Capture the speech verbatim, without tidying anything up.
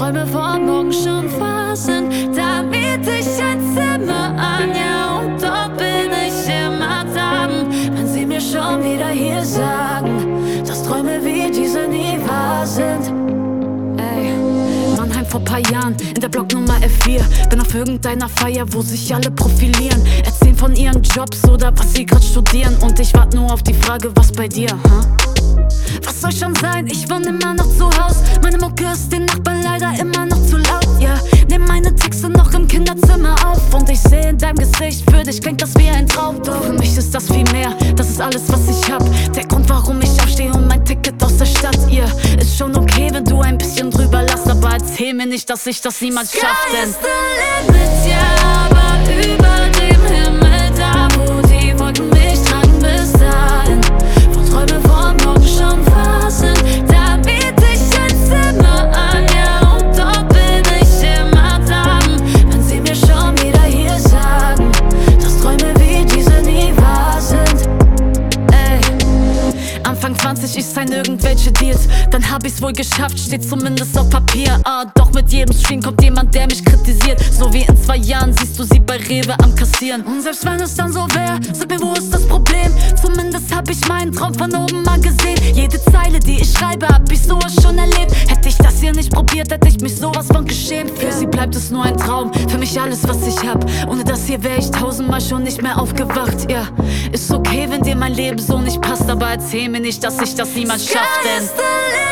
träume von morgen schon wahr sind. Da miet ich ein Zimmer an, ja, und dort bin ich immer dann. Wenn sie mir schon wieder hier sagen, dass Träume wie diese nie wahr sind. Ey, Mannheim vor paar Jahren, in der Blocknummer F vier. Bin auf irgendeiner Feier, wo sich alle profilieren. Erzählen von ihren Jobs oder was sie grad studieren. Und ich wart nur auf die Frage, was bei dir, huh? Was soll schon sein, ich wohne immer noch zu Haus. Meine Mucke ist den Nachbarn leider immer noch zu laut, ja. Yeah. Nehm meine Texte noch im Kinderzimmer auf. Und ich seh in deinem Gesicht, für dich klingt das wie ein Traum. Doch für mich ist das viel mehr, das ist alles, was ich hab. Der Grund, warum ich aufstehe und mein Ticket aus der Stadt, ihr yeah. Ist schon okay, wenn du ein bisschen drüber lachst, aber erzähl mir nicht, dass ich das niemals schaff, denn Sky is the limit, ja, aber über dem Himmel, da wo die Wolken mich tragen bis dahin. Wo Träume von morgen schon wahr sind, da miet ich ein Zimmer an, ja, und dort bin ich immer dann. Wenn sie mir schon wieder hier sagen, dass Träume wie diese nie wahr sind. Ey, Anfang zwanzig, ich sign irgendwelche Deals. Dann hab ich's wohl geschafft, steht zumindest auf Papier. Ah, doch mit jedem Stream kommt jemand, der mich kritisiert. So wie in zwei Jahren siehst du sie bei Rewe am Kassieren. Und selbst wenn es dann so wär, sag mir, wo ist das Problem? Zumindest hab ich meinen Traum von oben mal gesehen. Jede Zeile, die ich schreibe, hab ich sowas schon erlebt. Hätte ich das hier nicht probiert, hätte ich mich sowas von geschämt. Für sie bleibt es nur ein Traum, für mich alles, was ich hab. Ohne das hier wär ich tausendmal schon nicht mehr aufgewacht, ja. Ist okay, wenn dir mein Leben so nicht passt, aber erzähl mir nicht, dass ich das niemals schaff, Sky denn is the limit.